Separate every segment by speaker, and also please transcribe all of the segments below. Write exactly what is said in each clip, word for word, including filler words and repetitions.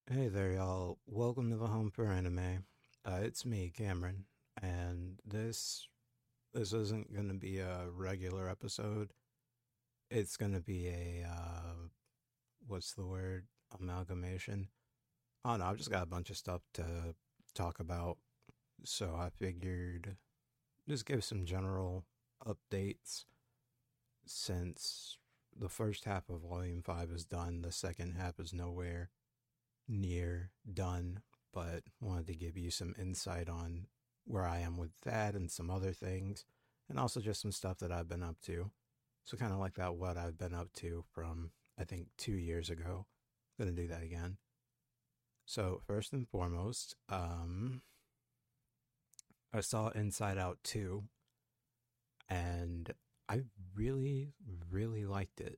Speaker 1: Hey there, y'all. Welcome to the Home for Anime. Uh, it's me, Cameron, and this this isn't gonna be a regular episode. It's gonna be a uh, what's the word? Amalgamation. I don't know. I've just got a bunch of stuff to talk about, so I figured just give some general updates since the first half of Volume Five is done. The second half is nowhere near done, but wanted to give you some insight on where I am with that and some other things, and also just some stuff that I've been up to. So, kind of like that, what I've been up to from, I think, two years ago. I'm going to do that again. So, first and foremost, um, I saw Inside Out two, and I really, really liked it.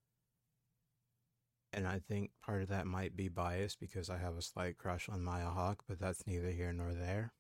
Speaker 1: And I think part of that might be biased because I have a slight crush on Maya Hawke, but that's neither here nor there.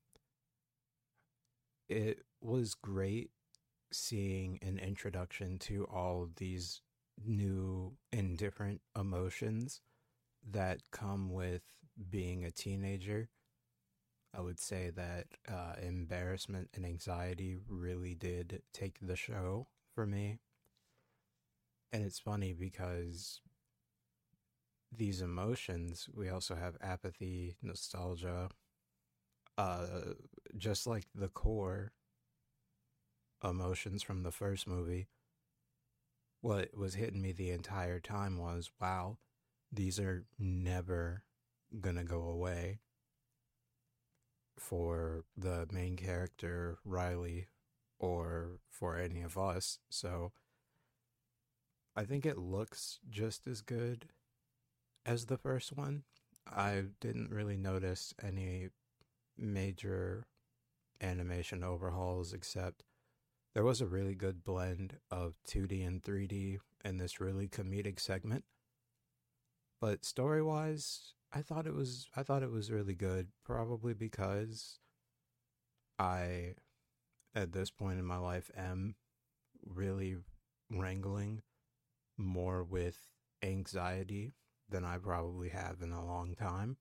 Speaker 1: It was great seeing an introduction to all of these new and different emotions that come with being a teenager. I would say that uh, embarrassment and anxiety really did take the show for me. And it's funny because these emotions, we also have apathy, nostalgia, uh, just like the core emotions from the first movie. What was hitting me the entire time was, wow, these are never gonna go away for the main character, Riley, or for any of us. So I think it looks just as good as the first one. I didn't really notice any major animation overhauls except there was a really good blend of two D and three D in this really comedic segment. But story wise, I thought it was I thought it was really good. Probably because I at this point in my life am really wrangling more with anxiety than I probably have in a long time.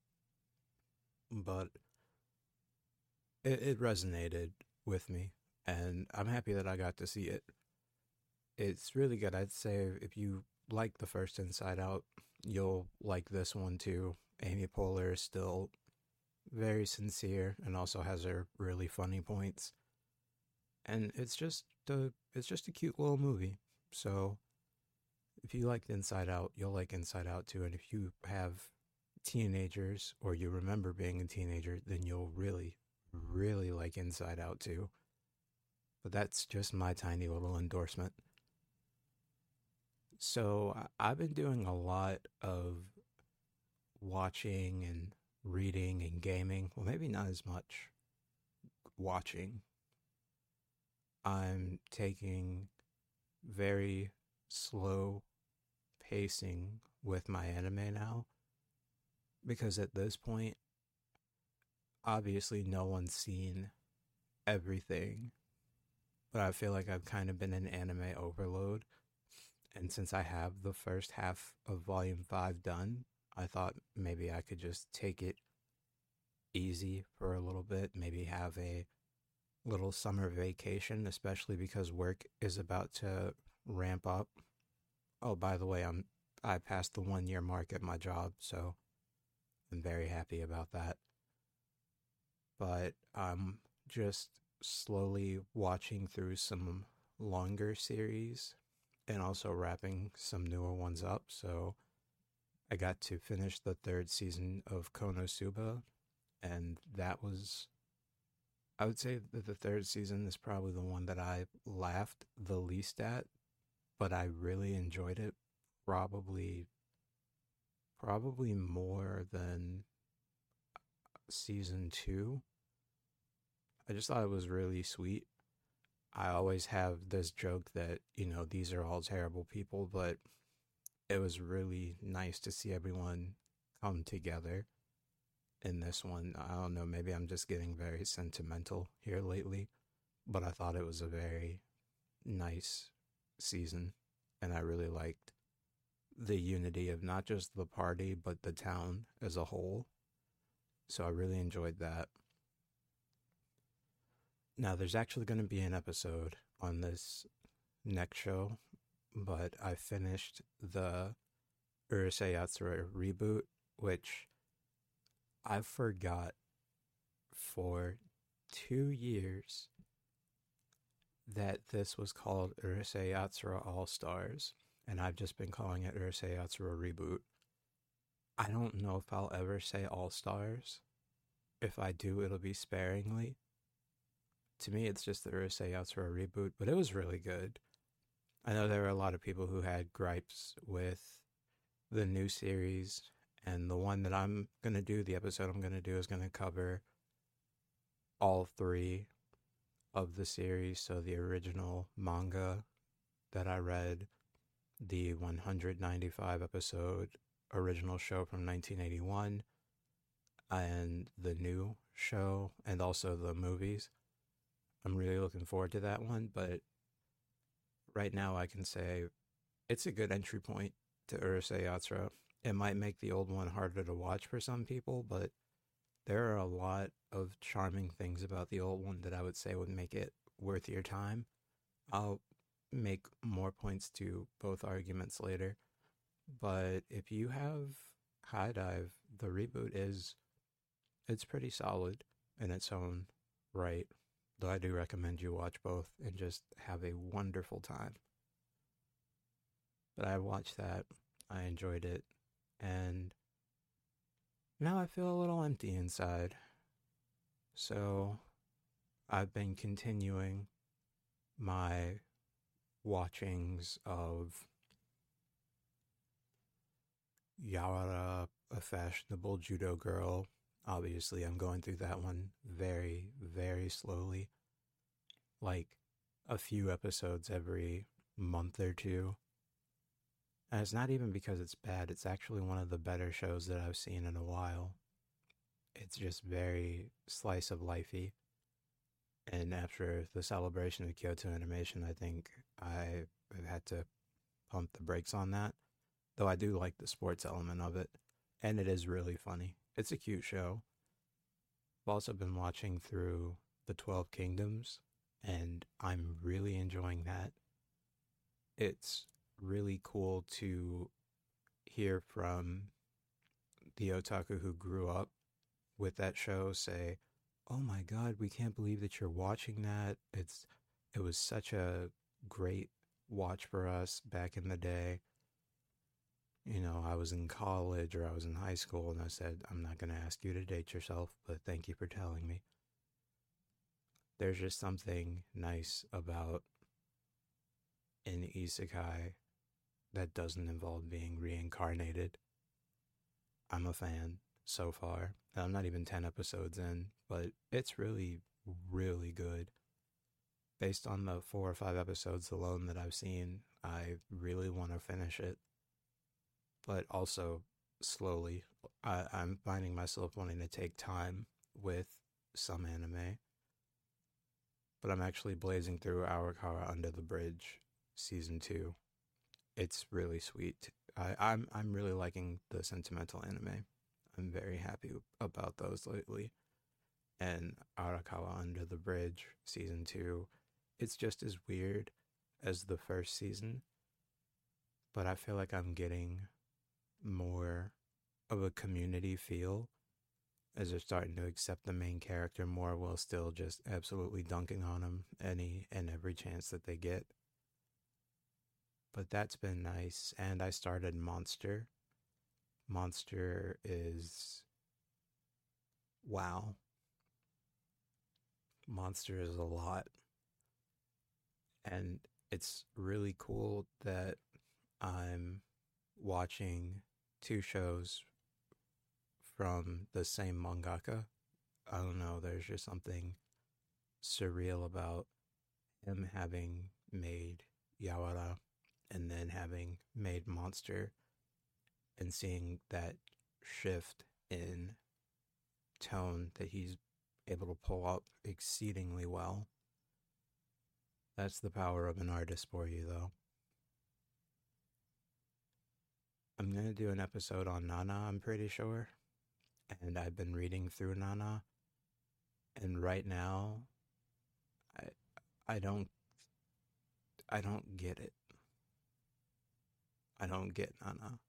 Speaker 1: But it, it resonated with me, and I'm happy that I got to see it. It's really good. I'd say if you like the first Inside Out, you'll like this one too. Amy Poehler is still very sincere and also has her really funny points. And it's just a, it's just a cute little movie. So if you liked Inside Out, you'll like Inside Out too. And if you have teenagers or you remember being a teenager, then you'll really, really like Inside Out too. But that's just my tiny little endorsement. So I- have been doing a lot of watching and reading and gaming. Well, maybe not as much watching. I'm taking very slow pacing with my anime now because at this point, obviously, no one's seen everything, but I feel like I've kind of been in anime overload. And since I have the first half of Volume five done, I thought maybe I could just take it easy for a little bit, maybe have a little summer vacation, especially because work is about to ramp up. Oh, by the way, I'm I passed the one year mark at my job, so I'm very happy about that. But I'm just slowly watching through some longer series and also wrapping some newer ones up. So I got to finish the third season of Konosuba, and that was, I would say that the third season is probably the one that I laughed the least at, but I really enjoyed it. Probably, probably more than season two. I just thought it was really sweet. I always have this joke that, you know, these are all terrible people, but it was really nice to see everyone come together in this one. I don't know, maybe I'm just getting very sentimental here lately, but I thought it was a very nice season and I really liked the unity of not just the party, but the town as a whole. So I really enjoyed that. Now, there's actually going to be an episode on this next show, but I finished the Urusei Yatsura reboot, which I forgot for two years that this was called Urusei Yatsura All Stars, and I've just been calling it Urusei Yatsura Reboot. I don't know if I'll ever say All Stars. If I do, it'll be sparingly. To me, it's just the Urusei Yatsura Reboot, but it was really good. I know there were a lot of people who had gripes with the new series, and the one that I'm going to do, the episode I'm going to do, is going to cover all three of the series. So the original manga that I read, the one hundred ninety-five episode original show from nineteen eighty-one, and the new show, and also the movies. I'm really looking forward to that one, but right now I can say it's a good entry point to Urusei Yatsura. It might make the old one harder to watch for some people, but there are a lot of charming things about the old one that I would say would make it worth your time. I'll make more points to both arguments later, but if you have High Dive, the reboot is, it's pretty solid in its own right. Though I do recommend you watch both and just have a wonderful time. But I watched that, I enjoyed it, and now I feel a little empty inside. So I've been continuing my watchings of Yawara, A Fashionable Judo Girl. Obviously, I'm going through that one very, very slowly. Like a few episodes every month or two. And it's not even because it's bad. It's actually one of the better shows that I've seen in a while. It's just very slice of lifey. And after the celebration of Kyoto Animation, I think I have had to pump the brakes on that. Though I do like the sports element of it. And it is really funny. It's a cute show. I've also been watching through the twelve Kingdoms, and I'm really enjoying that. It's really cool to hear from the otaku who grew up with that show say, "Oh my god, we can't believe that you're watching that. It's it was such a great watch for us back in the day. You know, I was in college or I was in high school," and I said, "I'm not going to ask you to date yourself, but thank you for telling me." There's just something nice about an isekai that doesn't involve being reincarnated. I'm a fan so far. I'm not even ten episodes in, but it's really, really good. Based on the four or five episodes alone that I've seen, I really want to finish it. But also, slowly, I, I'm finding myself wanting to take time with some anime. But I'm actually blazing through Arakawa Under the Bridge season two. It's really sweet. I, I'm I'm really liking the sentimental anime. I'm very happy about those lately. And Arakawa Under the Bridge season two, it's just as weird as the first season, but I feel like I'm getting more of a community feel as they're starting to accept the main character more while still just absolutely dunking on him any and every chance that they get. But that's been nice. And I started Monster. Monster is... wow. Monster is a lot. And it's really cool that I'm watching two shows from the same mangaka. I don't know, there's just something surreal about him having made Yawara and then having made Monster and seeing that shift in tone that he's able to pull up exceedingly well. That's the power of an artist for you, though. I'm going to do an episode on Nana, I'm pretty sure. And I've been reading through Nana. And right now, I I don't I don't get it. I don't get Nana.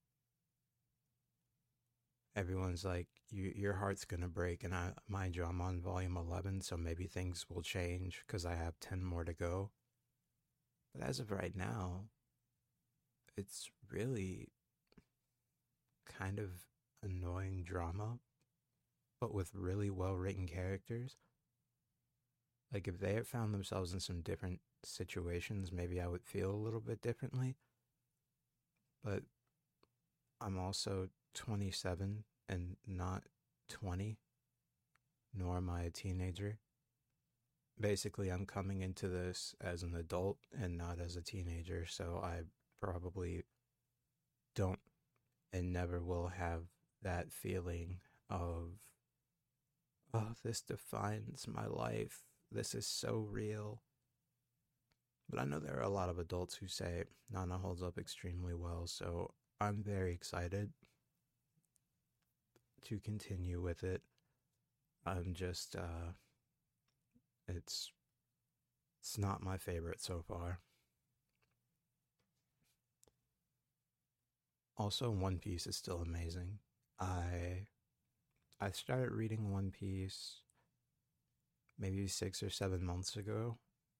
Speaker 1: Everyone's like, you, your heart's gonna break, and I, mind you, I'm on volume eleven, so maybe things will change because I have ten more to go. But as of right now, it's really kind of annoying drama, but with really well written characters. Like, if they had found themselves in some different situations, maybe I would feel a little bit differently. But I'm also twenty-seven and not twenty, nor am I a teenager. Basically, I'm coming into this as an adult and not as a teenager, so I probably don't and never will have that feeling of, oh, this defines my life. This is so real. But I know there are a lot of adults who say Nana holds up extremely well, so I'm very excited to continue with it. I'm just, uh, it's, it's not my favorite so far. Also, One Piece is still amazing. I, I started reading One Piece maybe six or seven months ago,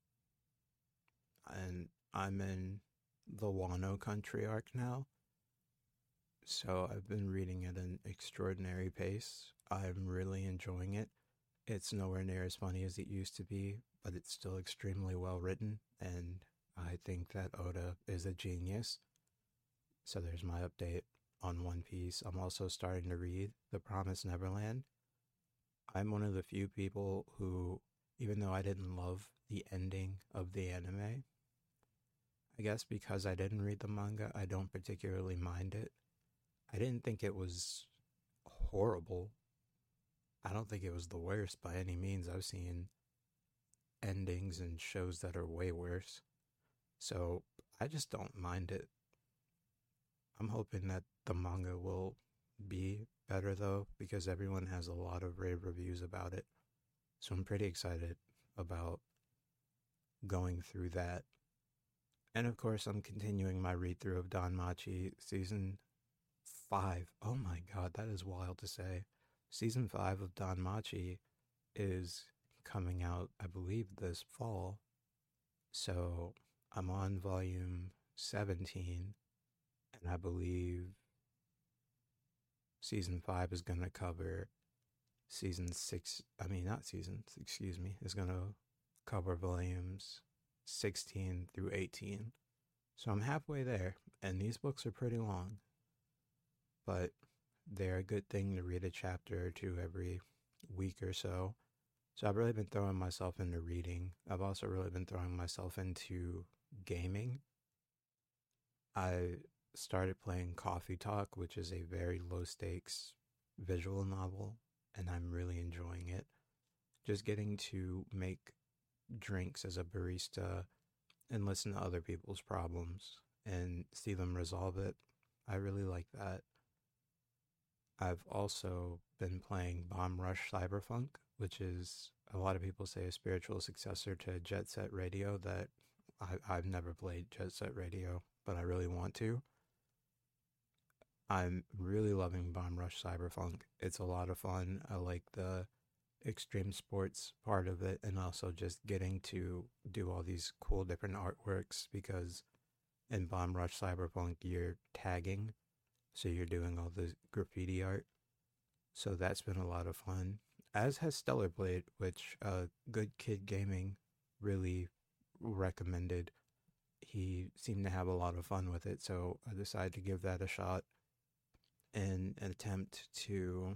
Speaker 1: and I'm in the Wano country arc now. So I've been reading at an extraordinary pace. I'm really enjoying it. It's nowhere near as funny as it used to be, but it's still extremely well written, and I think that Oda is a genius. So there's my update on One Piece. I'm also starting to read The Promised Neverland. I'm one of the few people who, even though I didn't love the ending of the anime, I guess because I didn't read the manga, I don't particularly mind it. I didn't think it was horrible. I don't think it was the worst by any means. I've seen endings and shows that are way worse. So I just don't mind it. I'm hoping that the manga will be better though, because everyone has a lot of rave reviews about it. So I'm pretty excited about going through that. And of course, I'm continuing my read through of Danmachi season five. Oh my god, that is wild to say. Season five of Danmachi is coming out, I believe, this fall. So I'm on volume seventeen, and I believe season five is going to cover season six. I mean, not seasons, excuse me, is going to cover volumes sixteen through eighteen. So I'm halfway there, and these books are pretty long, but they're a good thing to read a chapter or two every week or so. So I've really been throwing myself into reading. I've also really been throwing myself into gaming. I started playing Coffee Talk, which is a very low stakes visual novel, and I'm really enjoying it. Just getting to make drinks as a barista and listen to other people's problems and see them resolve it. I really like that. I've also been playing Bomb Rush Cyberpunk, which is, a lot of people say, a spiritual successor to Jet Set Radio. That I, I've never played Jet Set Radio, but I really want to. I'm really loving Bomb Rush Cyberpunk. It's a lot of fun. I like the extreme sports part of it, and also just getting to do all these cool different artworks, because in Bomb Rush Cyberpunk you're tagging, so you're doing all the graffiti art. So that's been a lot of fun, as has Stellar Blade, which uh, Good Kid Gaming really recommended. He seemed to have a lot of fun with it, so I decided to give that a shot in an attempt to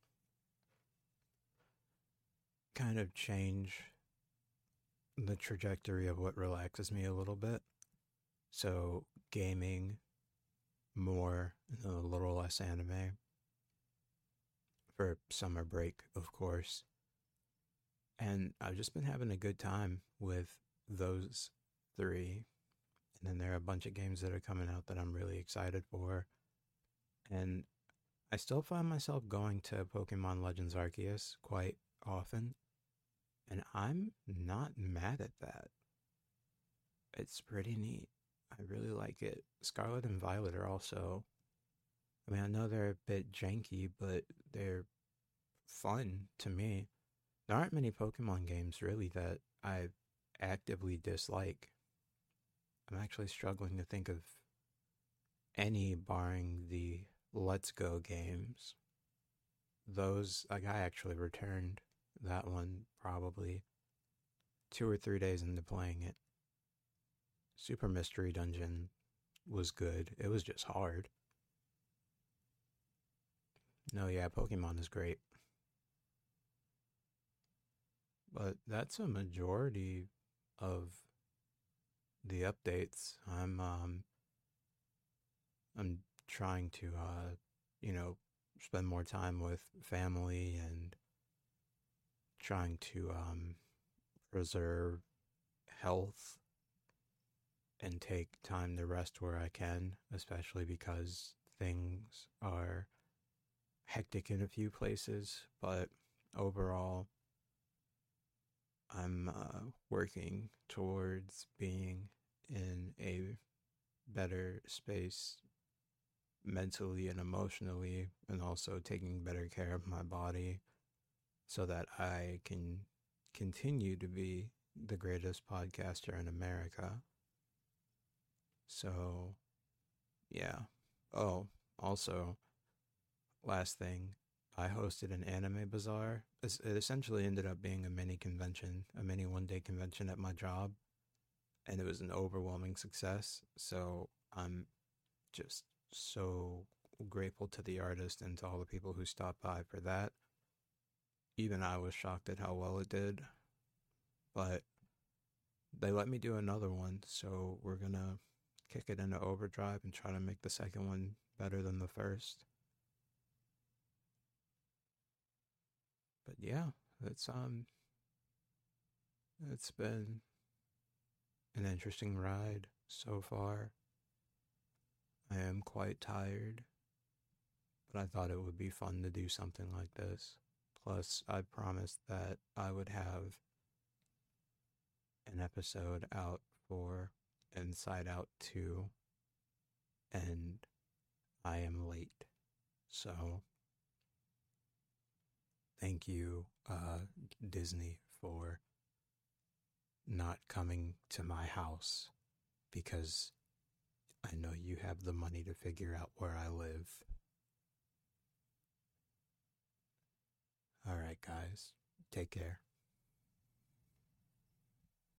Speaker 1: kind of change the trajectory of what relaxes me a little bit. So gaming more and a little less anime for summer break, of course. And I've just been having a good time with those three. And then there are a bunch of games that are coming out that I'm really excited for. And I still find myself going to Pokemon Legends Arceus quite often, and I'm not mad at that. It's pretty neat. I really like it. Scarlet and Violet are also, I mean, I know they're a bit janky, but they're fun to me. There aren't many Pokemon games really that I actively dislike. I'm actually struggling to think of any barring the Let's Go games. Those, like, I actually returned that one probably two or three days into playing it. Super Mystery Dungeon was good. It was just hard. No, yeah, Pokemon is great. But that's a majority of the updates. I'm um I'm trying to uh you know spend more time with family and trying to um preserve health and take time to rest where I can, especially because things are hectic in a few places. But overall, I'm uh, working towards being in a better space mentally and emotionally, and also taking better care of my body so that I can continue to be the greatest podcaster in America. So, yeah. Oh, also, last thing, I hosted an anime bazaar. It essentially ended up being a mini convention, a mini one day convention at my job, and it was an overwhelming success. So I'm just so grateful to the artist and to all the people who stopped by for that. Even I was shocked at how well it did, but they let me do another one, so we're gonna kick it into overdrive and try to make the second one better than the first. But yeah, it's um it's been an interesting ride so far. I am quite tired, but I thought it would be fun to do something like this. Plus, I promised that I would have an episode out for Inside Out two, and I am late. So, thank you, uh, Disney, for not coming to my house because I know you have the money to figure out where I live. All right, guys, take care.